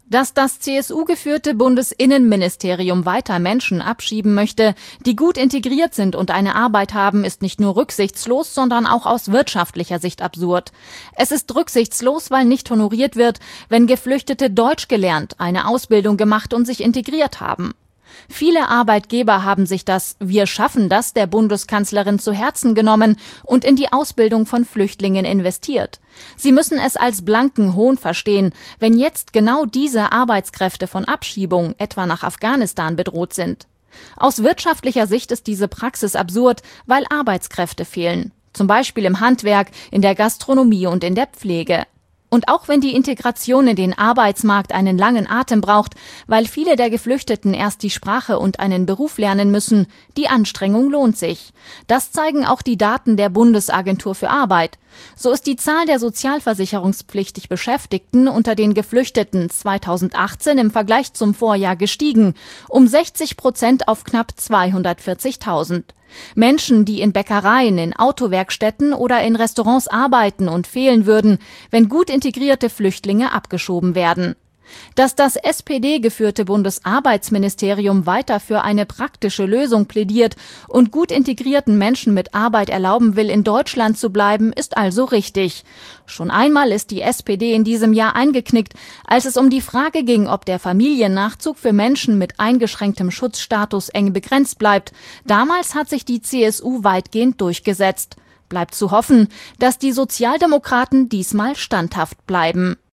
Dass das CSU-geführte Bundesinnenministerium weiter Menschen abschieben möchte, die gut integriert sind und eine Arbeit haben, ist nicht nur rücksichtslos, sondern auch aus wirtschaftlicher Sicht absurd. Es ist rücksichtslos, weil nicht honoriert wird, wenn Geflüchtete Deutsch gelernt, eine Ausbildung gemacht und sich integriert haben. Viele Arbeitgeber haben sich das „Wir schaffen das" der Bundeskanzlerin zu Herzen genommen und in die Ausbildung von Flüchtlingen investiert. Sie müssen es als blanken Hohn verstehen, wenn jetzt genau diese Arbeitskräfte von Abschiebung, etwa nach Afghanistan, bedroht sind. Aus wirtschaftlicher Sicht ist diese Praxis absurd, weil Arbeitskräfte fehlen. Zum Beispiel im Handwerk, in der Gastronomie und in der Pflege. Und auch wenn die Integration in den Arbeitsmarkt einen langen Atem braucht, weil viele der Geflüchteten erst die Sprache und einen Beruf lernen müssen, die Anstrengung lohnt sich. Das zeigen auch die Daten der Bundesagentur für Arbeit. So ist die Zahl der sozialversicherungspflichtig Beschäftigten unter den Geflüchteten 2018 im Vergleich zum Vorjahr gestiegen, um 60% auf knapp 240.000. Menschen, die in Bäckereien, in Autowerkstätten oder in Restaurants arbeiten und fehlen würden, wenn gut integrierte Flüchtlinge abgeschoben werden. Dass das SPD-geführte Bundesarbeitsministerium weiter für eine praktische Lösung plädiert und gut integrierten Menschen mit Arbeit erlauben will, in Deutschland zu bleiben, ist also richtig. Schon einmal ist die SPD in diesem Jahr eingeknickt, als es um die Frage ging, ob der Familiennachzug für Menschen mit eingeschränktem Schutzstatus eng begrenzt bleibt. Damals hat sich die CSU weitgehend durchgesetzt. Bleibt zu hoffen, dass die Sozialdemokraten diesmal standhaft bleiben.